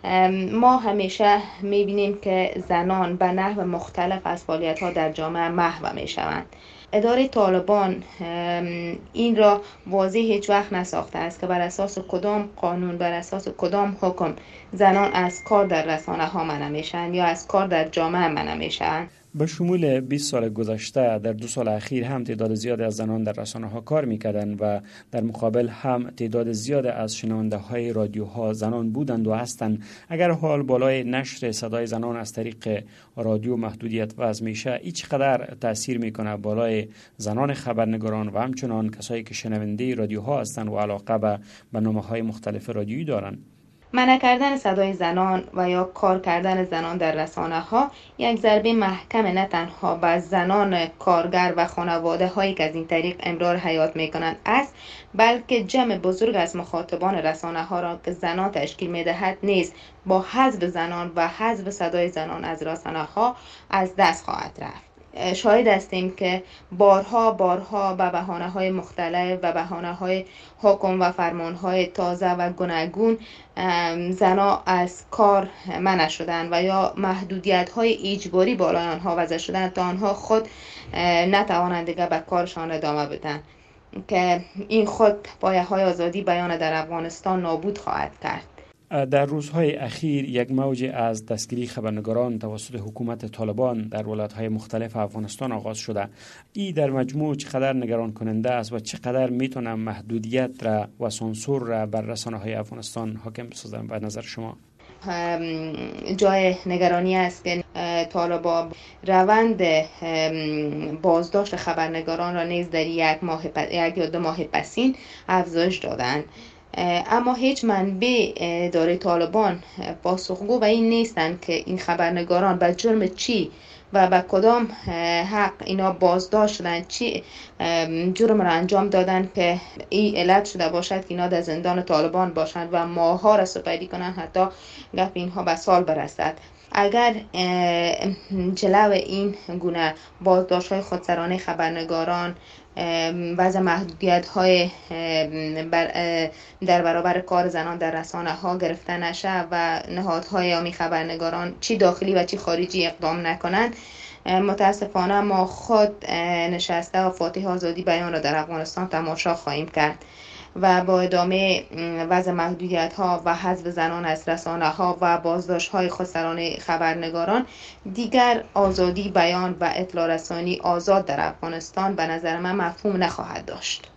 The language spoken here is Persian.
ما همیشه میبینیم که زنان به نحو مختلف از فعالیت‌ها در جامعه محو میشوند. اداره طالبان این را واضح هیچ وقت نساخته است که بر اساس کدام قانون، بر اساس کدام حکم زنان از کار در رسانه ها منع میشن یا از کار در جامعه منع میشن. به شمول 20 سال گذشته در 2 سال اخیر هم تعداد زیادی از زنان در رسانه ها کار میکردند و در مقابل هم تعداد زیادی از شنونده های رادیوها زنان بودند و هستند. اگر حال بالای نشر صدای زنان از طریق رادیو محدودیت وضع میشه، ای چقدر تاثیر میکنه بالای زنان خبرنگاران و همچنان کسایی که شنونده رادیوها هستند و علاقه به برنامه‌های مختلف رادیویی دارند؟ منع کردن صدای زنان و یا کار کردن زنان در رسانه ها یک ضربه محکم نه تنها به زنان کارگر و خانواده هایی که از این طریق امرار حیات می کنند است، بلکه جمع بزرگ از مخاطبان رسانه ها را که زنان تشکیل می دهد نیز با حذف زنان و حذف صدای زنان از رسانه ها از دست خواهد رفت. شاهد هستیم که بارها به بهانه‌های مختلف و بهانه‌های حکم و فرمان‌های تازه و گوناگون زنها از کار منع شدند و یا محدودیت‌های اجباری بالای آنها وضع شدند تا آنها خود نتوانند دیگر به کارشان ادامه بدن، که این خود پایه‌های آزادی بیان در افغانستان نابود خواهد کرد. در روزهای اخیر یک موج از دستگیری خبرنگاران توسط حکومت طالبان در ولایت‌های مختلف افغانستان آغاز شده. این در مجموع چقدر نگران کننده است و چقدر میتونه محدودیت را و سانسور را بر رسانه‌های افغانستان حاکم بسازند به نظر شما؟ جای نگرانی است که طالبان روند بازداشت خبرنگاران را نیز در یک یا 2 ماه پسین افزایش دادند. اما هیچ منبع اداره طالبان پاسخگو و این نیستند که این خبرنگاران به جرم چی و به کدام حق اینا بازداشت شدن، چی جرم را انجام دادن که این علت شده باشد که اینا در زندان طالبان باشند و ماها را سپری کنند، حتی گپ اینها به سال برسد. اگر جلو این گونه بازداشت های خودسرانه خبرنگاران، وضع محدودیت های در برابر کار زنان در رسانه ها گرفته نشه و نهادهای عامی خبرنگاران چی داخلی و چی خارجی اقدام نکنند، متاسفانه ما خود نشسته و فاتح آزادی بیان را در افغانستان تماشا خواهیم کرد و با ادامه وضع محدودیت ها و حذف زنان از رسانه ها و بازداشت های خودسرانه خبرنگاران، دیگر آزادی بیان و اطلاع رسانی آزاد در افغانستان به نظر من مفهوم نخواهد داشت.